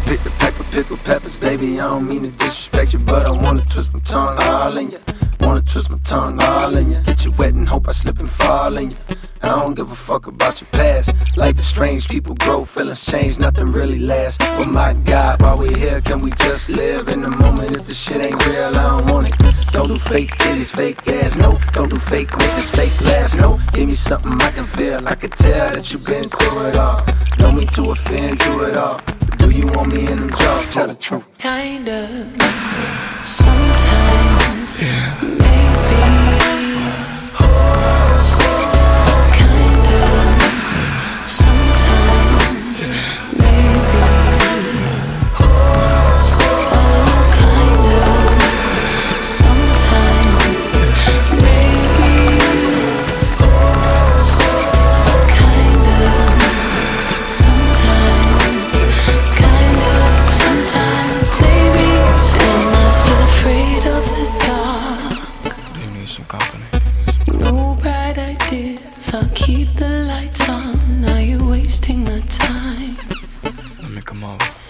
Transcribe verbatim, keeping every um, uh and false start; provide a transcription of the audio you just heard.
pick the pack of pickled peppers, baby. I don't mean to disrespect you, but I wanna twist my tongue all in you. Wanna twist my tongue all in you. Get you wet and hope I slip and fall in you. I don't give a fuck about your past. Life is strange, people grow, feelings change, nothing really lasts. But my God, while we here, can we just live in the moment? If the shit ain't real, I don't want it. Don't do fake titties, fake ass, no. Don't do fake niggas, fake laughs, no. Give me something I can feel, I can tell that you've been through it all. Know me to offend you at all. Do you want me in them jaws? Tell the truth. Kinda. Sometimes, maybe. Sometimes, maybe. Oh, kinda. Sometimes, maybe. Kinda. Sometimes, kinda. Sometimes, maybe. Am I still afraid of the dark? Do you need some company? No bad ideas, I'll keep the lights on. Now you're wasting my time. Let me come over.